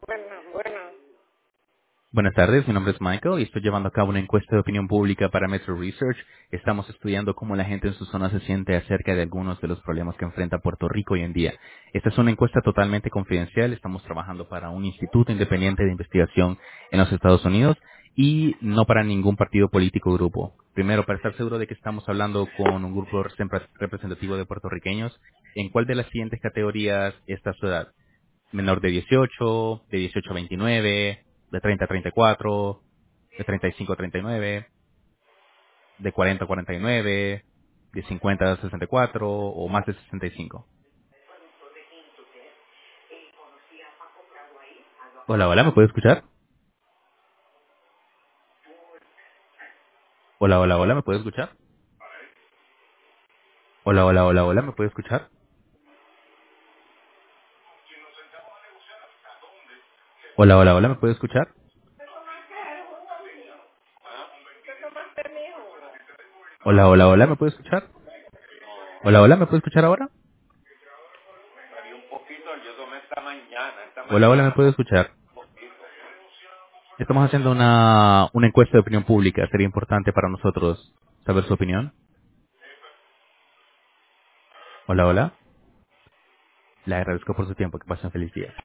Bueno, Buenas tardes, mi nombre es Michael y estoy llevando a cabo una encuesta de opinión pública para Metro Research. Estamos estudiando cómo la gente en su zona se siente acerca de algunos de los problemas que enfrenta Puerto Rico hoy en día. Esta es una encuesta totalmente confidencial. Estamos trabajando para un instituto independiente de investigación en los Estados Unidos y no para ningún partido político o grupo. Primero, para estar seguro de que estamos hablando con un grupo representativo de puertorriqueños, ¿en cuál de las siguientes categorías está su edad? Menor de 18 a 29, de 30 a 34, de 35 a 39, de 40 a 49, de 50 a 64 o más de 65. Hola, hola, ¿me puede escuchar? Hola, hola, hola, ¿me puede escuchar? Hola, hola, hola, hola, ¿me puede escuchar? Hola, hola, hola, ¿me puede escuchar? ¿qué tomaste, mijo? Hola, hola, hola, ¿me puede escuchar? Hola, hola, ¿me puede escuchar ahora? Había un poquito, yo tomé esta Hola, hola, ¿me mañana, puede escuchar? un poquito. Estamos haciendo una encuesta de opinión pública. Sería importante para nosotros saber su opinión. Hola, hola. Le agradezco por su tiempo. Que pasen feliz día.